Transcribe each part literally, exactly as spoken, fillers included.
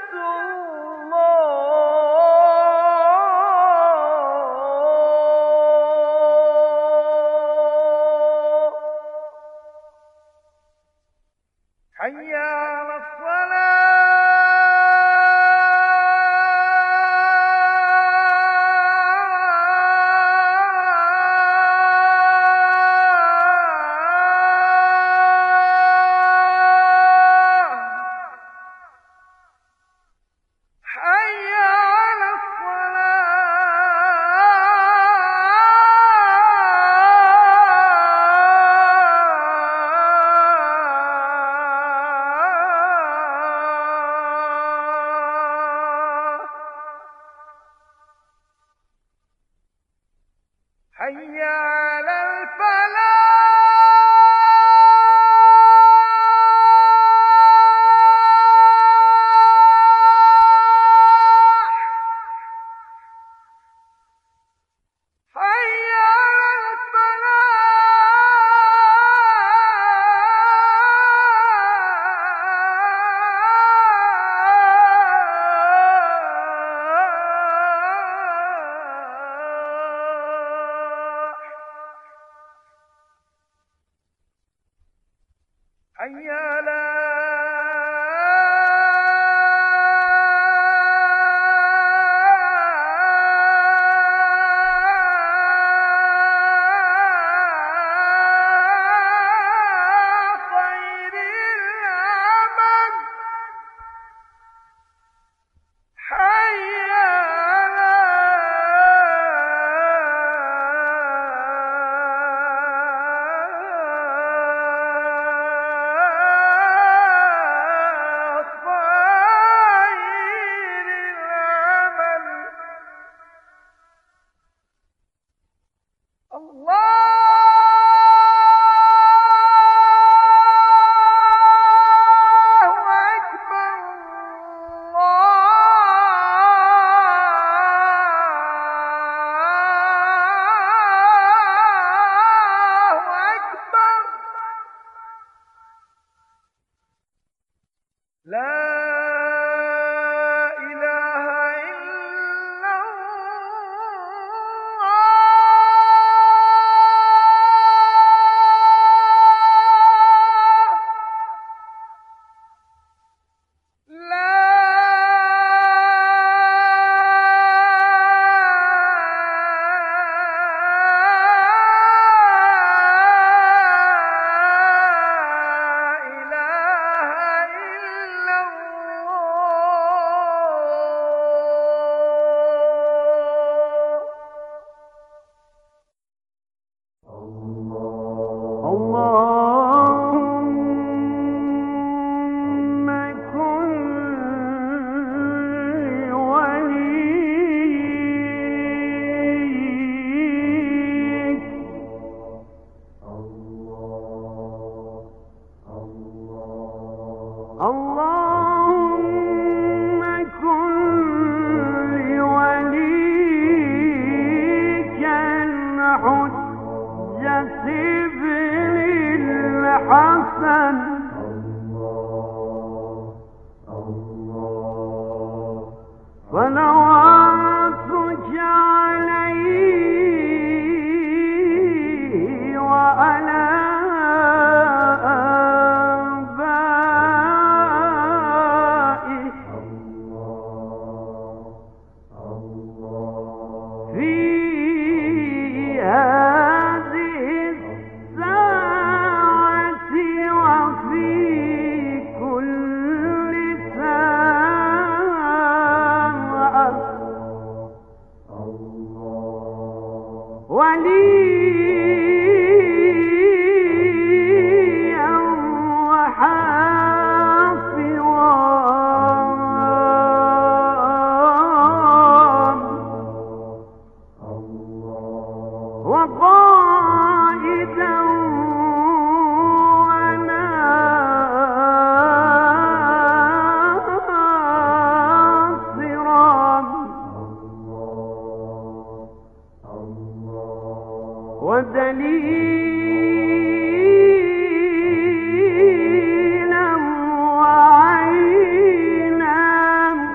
ودليلا وعينا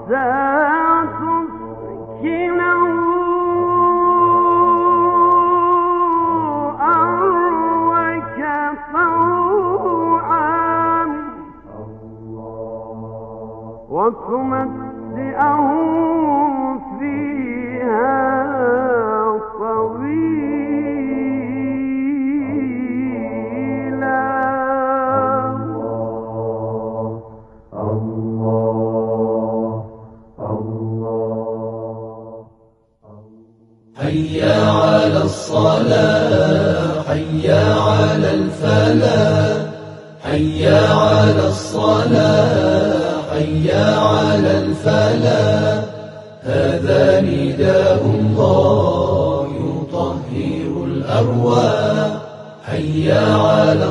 حي على الصلاة حي على الفلاح حي على الصلاة حي على الفلاح هذا نداء الله يطهر الأرواح حي على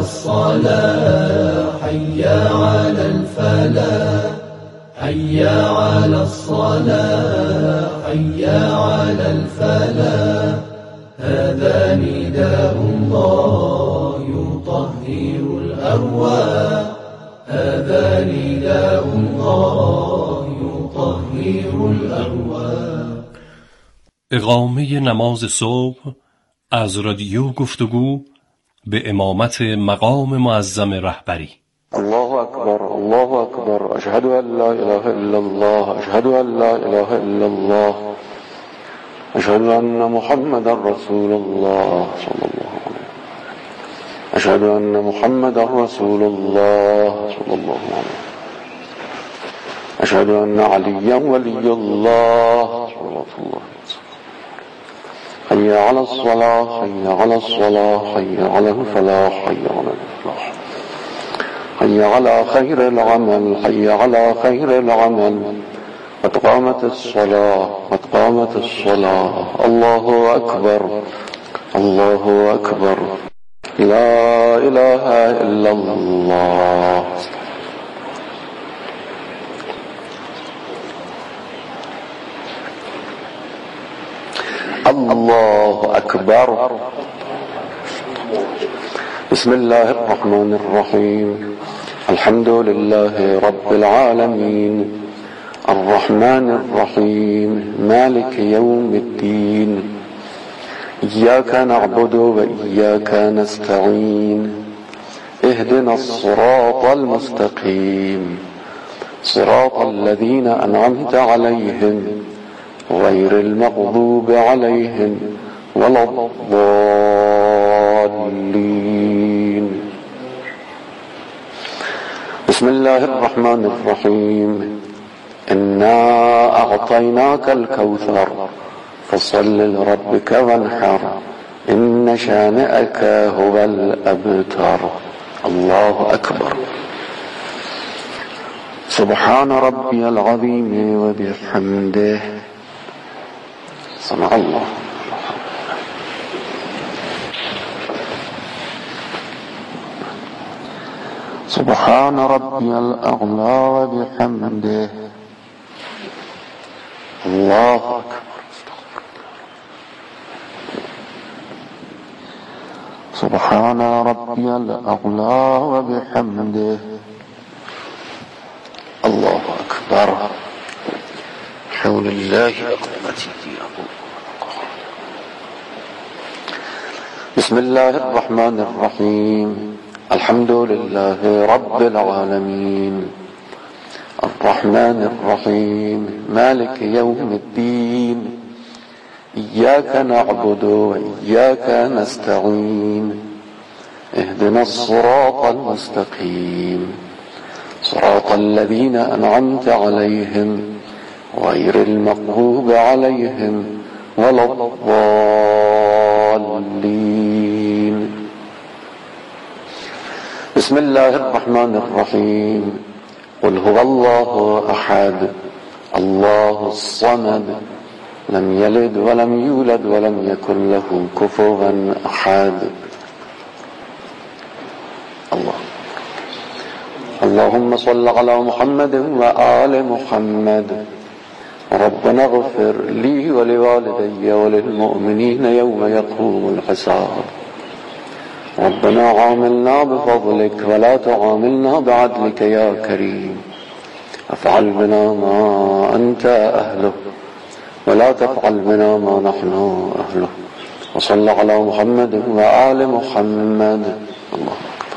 الصلاة حي على الفلاح حي على الصلاة حي على الفلاح هذا نداء الله يطهر الأرواح هذا نداء الله يطهر الأرواح. اقامه نماز صبح از رادیو گفتگو به امامت مقام معظم رهبری. الله أكبر الله أكبر أشهد أن لا إله إلا الله أشهد أن لا إله إلا الله أشهد أن محمد رسول الله صلى الله عليه وسلم أشهد أن محمد رسول الله صلى الله عليه وسلم أشهد أن عليا ولي الله صلى الله عليه وسلم حي على الصلاة حي على الصلاة حي على الفلاح حي على الفلاح حي على خير العمل حي على خير العمل قد قامت الصلاة قد قامت الصلاة الله أكبر الله أكبر لا إله إلا الله. الله أكبر. بسم الله الرحمن الرحيم الحمد لله رب العالمين الرحمن الرحيم مالك يوم الدين إياك نعبد وإياك نستعين اهدنا الصراط المستقيم صراط الذين أنعمت عليهم غير المغضوب عليهم ولا الضالين. بسم الله الرحمن الرحيم إنا أعطيناك الكوثر فصل لربك وانحر إن شانئك هو الأبتر. الله أكبر. سبحان ربي العظيم وبحمده سمع الله. سبحان ربي الأعلى وبحمده الله أكبر. سبحان ربي الأعلى وبحمده الله أكبر. حول الله أقومتي. بسم الله الرحمن الرحيم الحمد لله رب العالمين الرحمن الرحيم مالك يوم الدين إياك نعبد وإياك نستعين اهدنا الصراط المستقيم صراط الذين أنعمت عليهم غير المغضوب عليهم ولا الضالين. بسم الله الرحمن الرحيم قل هو الله أحد الله الصمد لم يلد ولم يولد ولم يكن له كفوا أحد. الله اللهم صل على محمد وآل محمد. ربنا اغفر لي ولوالدي وللمؤمنين يوم يقوم الحساب. ربنا عاملنا بفضلك ولا تعاملنا بعدلك يا كريم. افعل بنا ما أنت أهله ولا تفعل بنا ما نحن أهله وصل على محمد وآل محمد. الله أكبر.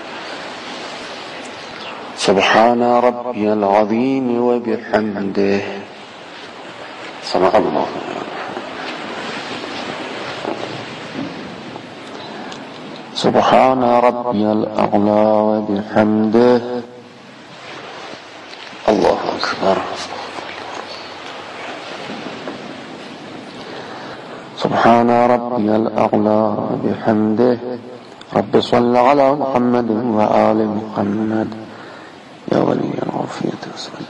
سبحان ربي العظيم وبحمده. صدق الله. سبحان ربي الأعلى وبحمده. الله أكبر. سبحان ربي الأعلى وبحمده. رب صل على محمد وآل محمد. يا ولي العافية أسألك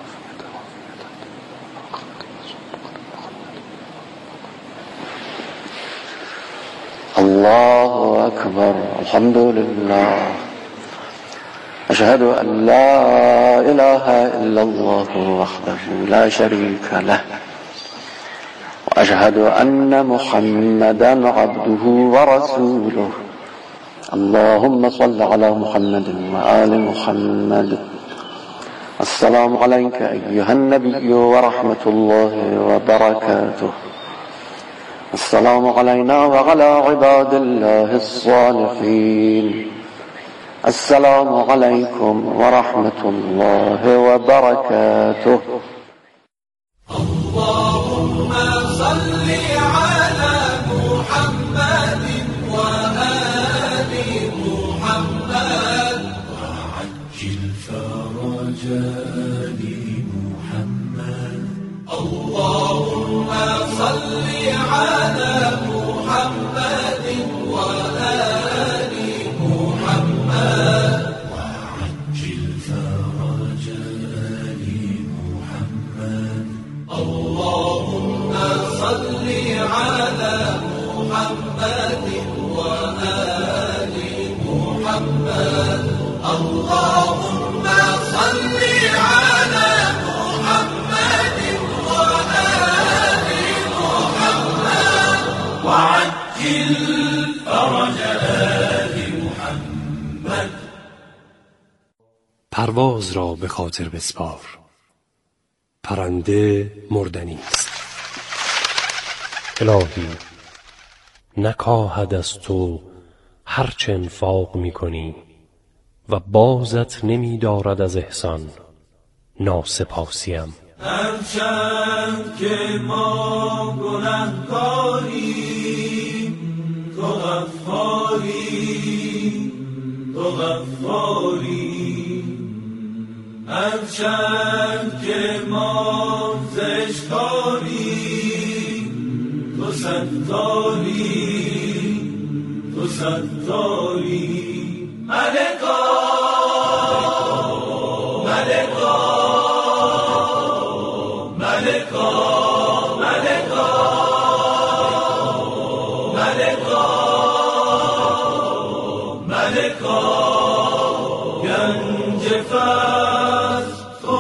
الله أكبر. الحمد لله. أشهد أن لا إله إلا الله وحده لا شريك له وأشهد أن محمدا عبده ورسوله. اللهم صل على محمد وآل محمد. السلام عليك أيها النبي ورحمة الله وبركاته. السلام علينا وعلى عباد الله الصالحين. السلام عليكم ورحمة الله وبركاته. اللهم صل على محمد وآل محمد وعجل فرجا لمحمد. اللهم صل على محمد وآل محمد وعجل فرجا لمحمد. اللهم صل على محمد وآل محمد. اللهم صل على محمد وآل محمد وعجل فرج آل محمد. پرواز را به خاطر بسپار، پرنده مردنی است. الهی نکاهد از تو هرچه انفاق می کنی و بازت نمی دارد از احسان ناسپاسیم. هرچند که ما گنهکاریم تو غفاری تو غفاری. هرچند که ما زشتاریم تو ستاری تو ستاری. ملکا ملکا ملکا ملکا ملکا ملکا. گنج فضل تو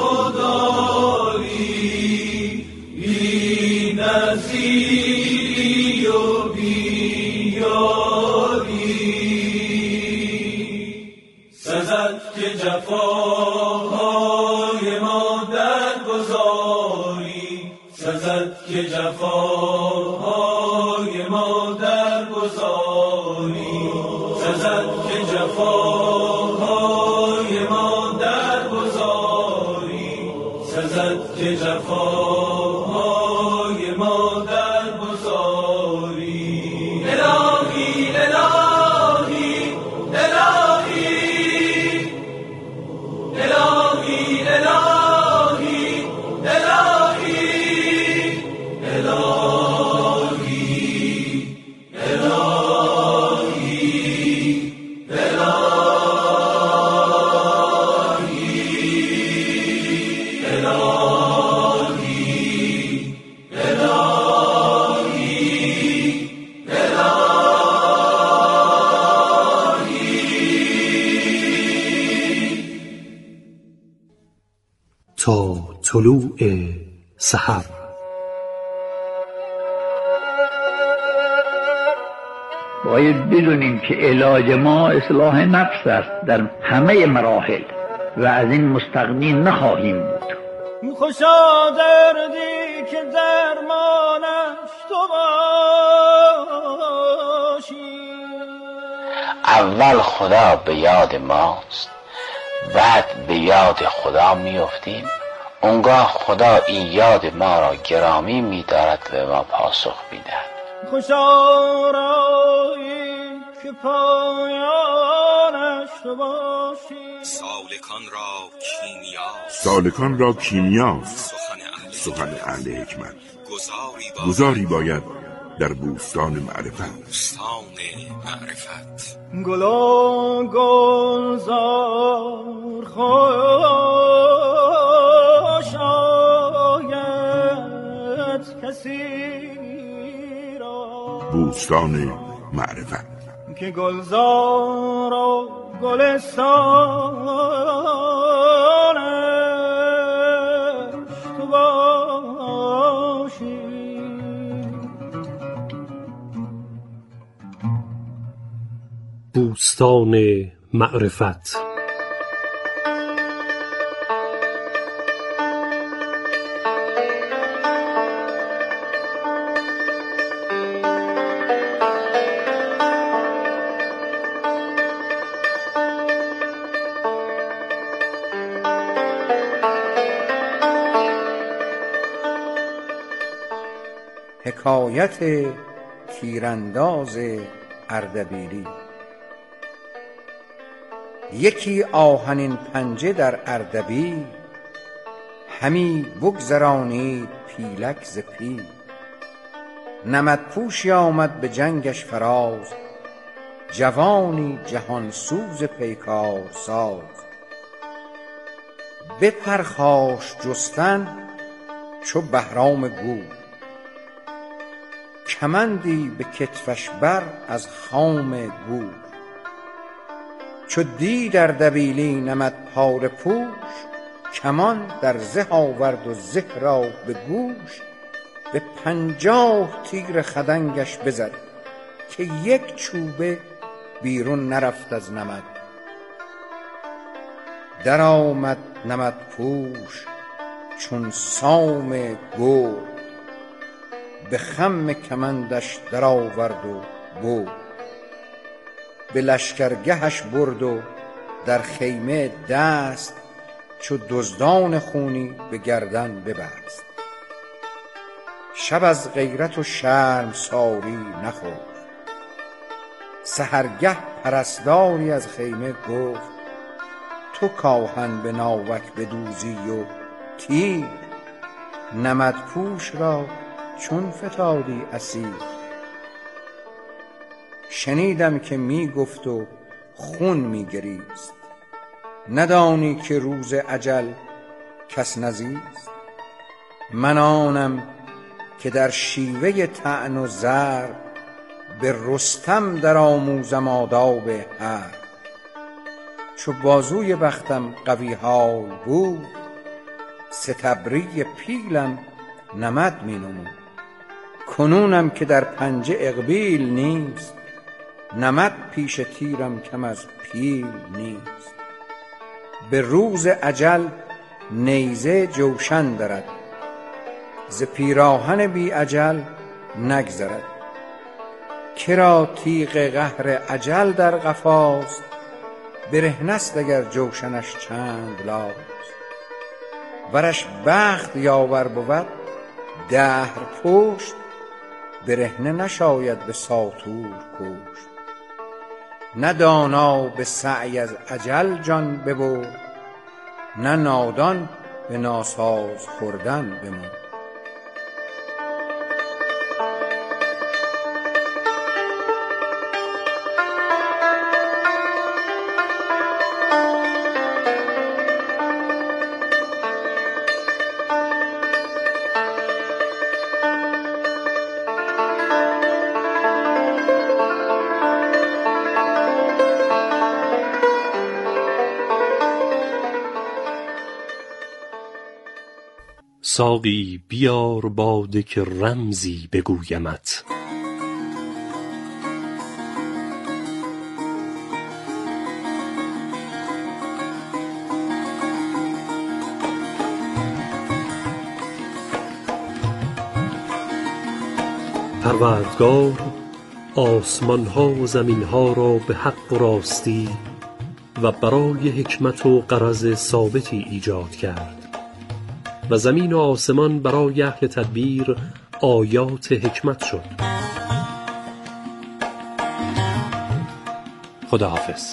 داری بی نظیری و بی یاری. سزد که جفاهای ما درگذاری. سزد که جفاهای ما درگذاری. سزد که جفاهای ما درگذاری. سزد که جفاهای ما درگذاری. الهی الهی الهی الهی الهی الهی تا طلوع سحر. باید بدونیم که علاج ما اصلاح نفس است در همه مراحل. و از این مستغنی نخواهیم بود. خوشا دردی که درمانش تو باشی. اول خدا به یاد ماست، بعد به یاد خدا میافتیم. اونگاه خدا این یاد ما را گرامی می‌دارد و ما پاسخ می‌دهد. خوشا رایی که پایانش تو باشی. سالکان را کیمیا سالکان را کیمیاست سخن اهل حکمت. گذاری باید در بوستان معرفت. بوستان معرفت. گل و گلزار خوش آید کسی را. بوستان معرفت که گلزار و گلستانش تو باشی. بوستان معرفت. حکایت تیرانداز اردبیلی. یکی آهنین پنجه در اردبیل، همی بگذرانید پیلک ز پیل. نمدپوشی آمد به جنگش فراز، جوانی جهان سوز پیکار ساز. بپرخاشت جستن چو بهرام گور، کمندی به کتفش بر از خام گور. چو دید اردبیلی نمدپاره پوش، کمان در زه آورد و زه را به گوش. به پنجاه تیر خدنگش بزد، که یک چوبه بیرون نرفت از نمد. در آمد نمدپوش چون سام گرد، به خم کمندش در آورد و برد. به لشکرگهش برد و در خیمه دست، چو دزدان خونی به گردن ببست. شب از غیرت و شرمساری نخفت، سحرگه پرستاری از خیمه گفت. تو کآهن به ناوک بدوزی و تیر، نمدپوش را چون فتادی اسیر. شنیدم که می گفت و خون می گریست، ندانی که روز اجل کس نزیست. من آنم که در شیوه طعن و ضرب، به رستم در آموزم آداب حرب. چو بازوی بختم قوی حال بود، ستبری پیلم نمد می نمود. کنونم که در پنجه اقبیل نیست، نمد پیش تیرم کم از پیل نیست. به روز اجل نیزه جوشن درد، ز پیراهن بی اجل نگذرد. کرا تیغ قهر اجل در قفاست، برهنه است اگر جوشنش چند لاست. ورش بخت یاور بود دهر پشت، برهنه نشاید به ساطور کشت. نه دانا به سعی از اجل جان ببرد، نه نادان به ناساز خوردن بمرد. ساقی بیار باده که رمزی بگویمت. پروردگار آسمان ها و زمین ها را به حق و راستی و برای حکمت و غرض ثابتی ایجاد کرد و زمین و آسمان برای اهل تدبیر آیات حکمت شد. خداحافظ.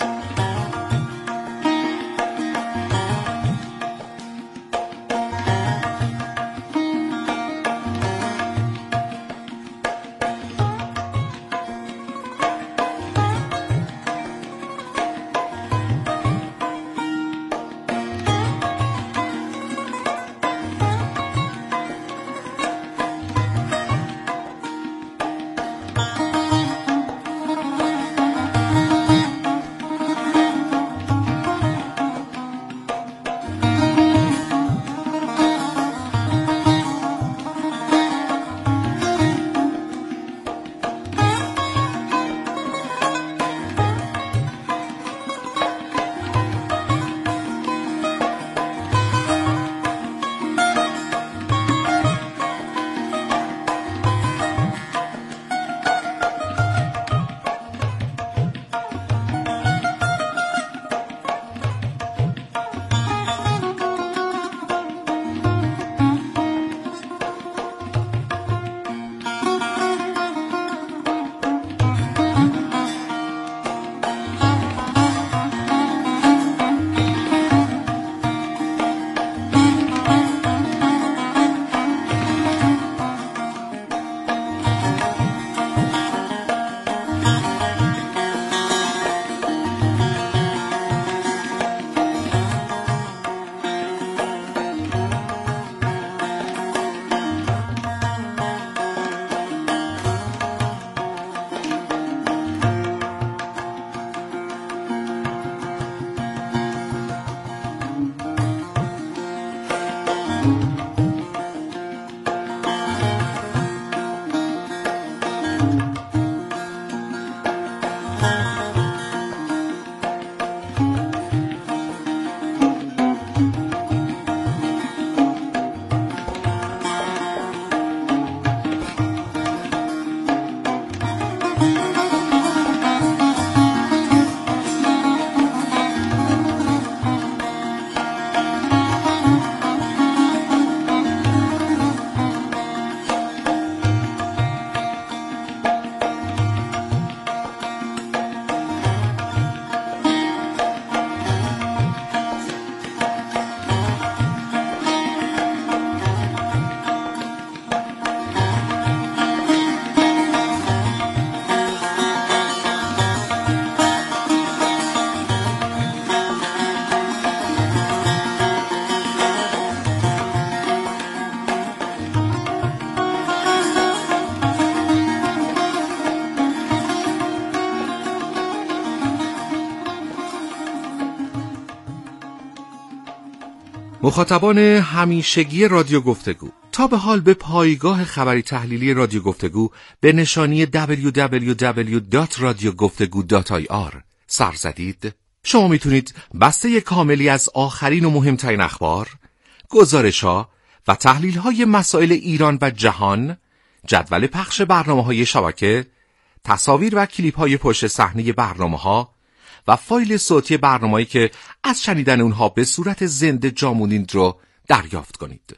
مخاطبان همیشگی رادیو گفتگو، تا به حال به پایگاه خبری تحلیلی رادیو گفتگو به نشانی دبلیو دبلیو دبلیو دات رادیو گفتگو دات آی آر سر زدید؟ شما میتونید بسته کاملی از آخرین و مهمترین اخبار، گزارش‌ها و تحلیل‌های مسائل ایران و جهان، جدول پخش برنامه‌های شبکه، تصاویر و کلیپ‌های پشت صحنه برنامه‌ها و فایل صوتی برنامه‌ای که از شنیدن اونها به صورت زنده جا موندید رو دریافت کنید.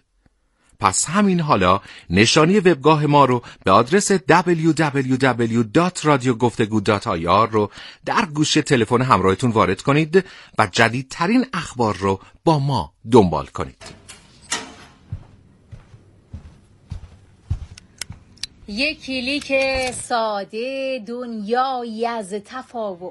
پس همین حالا نشانی وبگاه ما رو به آدرس دبلیو دبلیو دبلیو دات رادیو گفتگو دات آی آر رو در گوشه تلفن همراهتون وارد کنید و جدیدترین اخبار رو با ما دنبال کنید. یک کلیک ساده، دنیایی از تفاوت.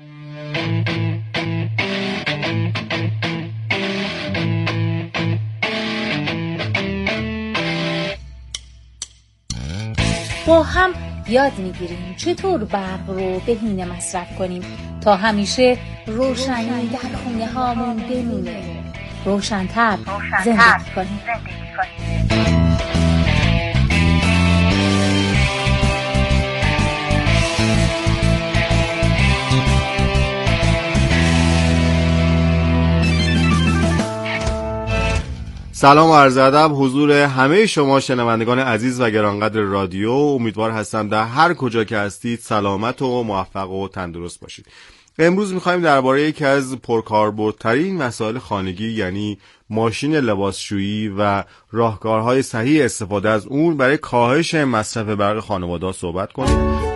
با هم یاد میگیریم چطور برق رو بهینه مصرف کنیم تا همیشه روشنی در خونه هامون بمونه. روشن‌تر زندگی کنیم. سلام و عرض ادب حضور همه شما شنوندگان عزیز و گرانقدر رادیو. امیدوار هستم در هر کجا که هستید سلامت و موفق و تندرست باشید. امروز می‌خوایم درباره یکی از پرکاربردترین وسایل خانگی یعنی ماشین لباسشویی و راهکارهای صحیح استفاده از اون برای کاهش مصرف برق خانواده‌ها صحبت کنیم.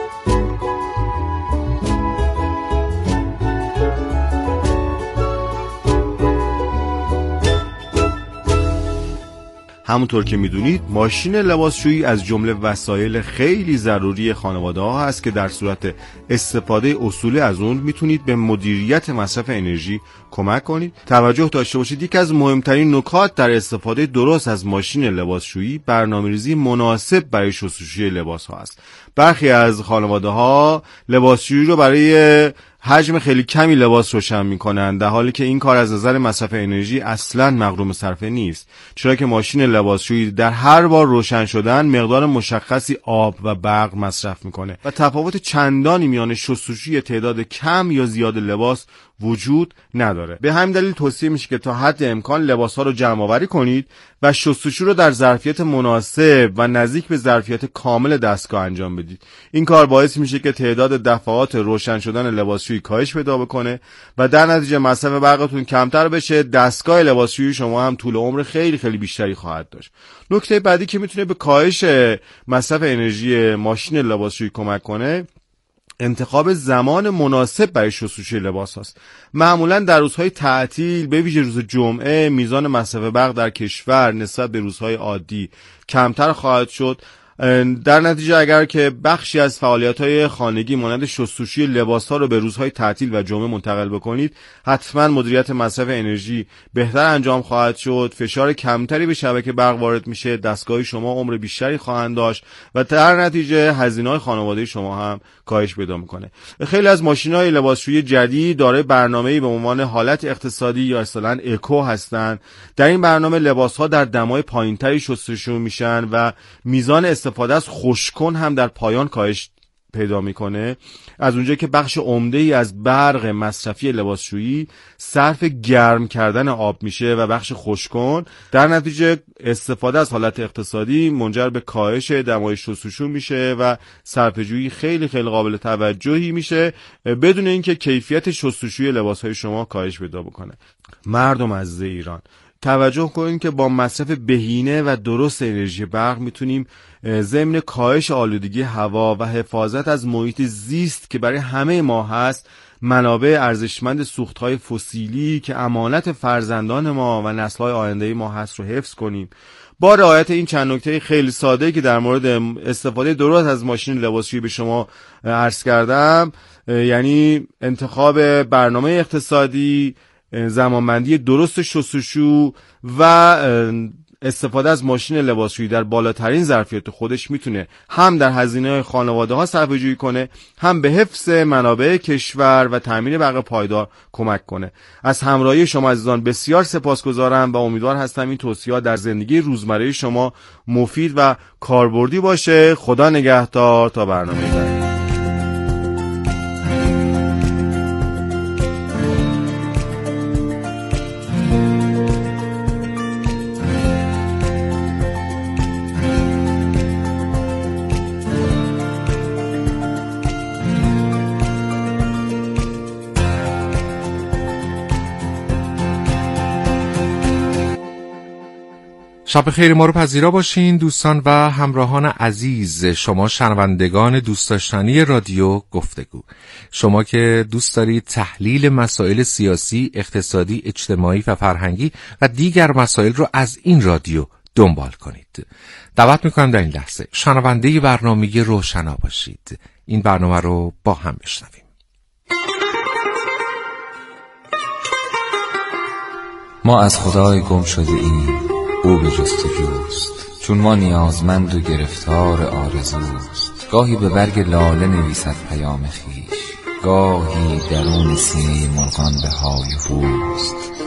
همونطور که میدونید ماشین لباسشویی از جمله وسایل خیلی ضروری خانواده ها هست که در صورت استفاده اصولی از اون میتونید به مدیریت مصرف انرژی کمک کنید. توجه داشته باشید یکی از مهمترین نکات در استفاده درست از ماشین لباسشویی برنامه‌ریزی مناسب برای شستشوی لباس ها است. برخی از خانواده ها لباسشویی رو برای حجم خیلی کمی لباس روشن میکنن، در حالی که این کار از نظر مصرف انرژی اصلاً مغروم صرفه نیست، چرا که ماشین لباسشویی در هر بار روشن شدن مقدار مشخصی آب و برق مصرف میکنه و تفاوت چندانی میان شستشوی تعداد کم یا زیاد لباس وجود نداره. به همین دلیل توصیه میشه که تا حد امکان لباس‌ها رو جمع آوری کنید و شستشو رو در ظرفیت مناسب و نزدیک به ظرفیت کامل دستگاه انجام بدید. این کار باعث میشه که تعداد دفعات روشن شدن لباسشویی کاهش پیدا بکنه و در نتیجه مصرف برقتون کمتر بشه. دستگاه لباسشویی شما هم طول عمر خیلی خیلی بیشتری خواهد داشت. نکته بعدی که میتونه به کاهش مصرف انرژی ماشین لباسشویی کمک کنه انتخاب زمان مناسب برای شستشوی لباس هست. معمولا در روزهای تعطیل به ویژه روز جمعه میزان مصرف برق در کشور نسبت به روزهای عادی کمتر خواهد شد. در نتیجه اگر که بخشی از فعالیت‌های خانگی مانند شستشوی لباس‌ها رو به روزهای تعطیل و جمعه منتقل بکنید، حتما مدیریت مصرف انرژی بهتر انجام خواهد شد، فشار کمتری به شبکه برق وارد میشه، دستگاه شما عمر بیشتری خواهند داشت و در نتیجه هزینه‌های خانواده شما هم کاهش پیدا میکنه. خیلی از ماشین‌های لباسشویی جدید دارای برنامه‌ای به عنوان حالت اقتصادی یا اصطلاحاً اکو هستند. در این برنامه لباس‌ها در دمای پایین‌تری شستشو میشن و میزان استفاده از خشک‌کن هم در پایان کاهش پیدا میکنه، از اونجایی که بخش عمده‌ای از برق مصرفی لباسشویی صرف گرم کردن آب میشه و بخش خشک‌کن. در نتیجه استفاده از حالت اقتصادی منجر به کاهش دمای شستشو میشه و صرفه‌جویی خیلی خیلی قابل توجهی میشه بدون اینکه کیفیت شستشوی لباس‌های شما کاهش پیدا بکنه. مردم عزیز ایران، توجه کنید که با مصرف بهینه و درست انرژی برق میتونیم ضمن کاهش آلودگی هوا و حفاظت از محیط زیست که برای همه ما هست، منابع ارزشمند سوختهای فسیلی که امانت فرزندان ما و نسل‌های آینده ما هست رو حفظ کنیم. با رعایت این چند نکته خیلی ساده که در مورد استفاده درست از ماشین لباسشویی به شما عرض کردم، یعنی انتخاب برنامه اقتصادی، زمانبندی درست شستشو و استفاده از ماشین لباسشویی در بالاترین ظرفیت خودش میتونه هم در هزینه خانواده ها صرفه‌جویی کنه، هم به حفظ منابع کشور و تامین برق پایدار کمک کنه. از همراهی شما عزیزان بسیار سپاسگزارم و امیدوار هستم این توصیه‌ها در زندگی روزمره شما مفید و کاربردی باشه. خدا نگهدار تا برنامه بعد. شب خیر ما رو پذیرا باشین دوستان و همراهان عزیز، شما شنوندگان دوست داشتنی رادیو گفتگو، شما که دوست دارید تحلیل مسائل سیاسی، اقتصادی، اجتماعی و فرهنگی و دیگر مسائل رو از این رادیو دنبال کنید. دعوت میکنم در این لحظه شنونده برنامه روشنا باشید. این برنامه رو با هم بشنویم. ما از خدای گم شده ایم، او به جستجوست، چون ما نیازمند و گرفتار آرزوست. گاهی به برگ لاله نویسد پیام خویش، گاهی درون سینه مرغان به های هوست.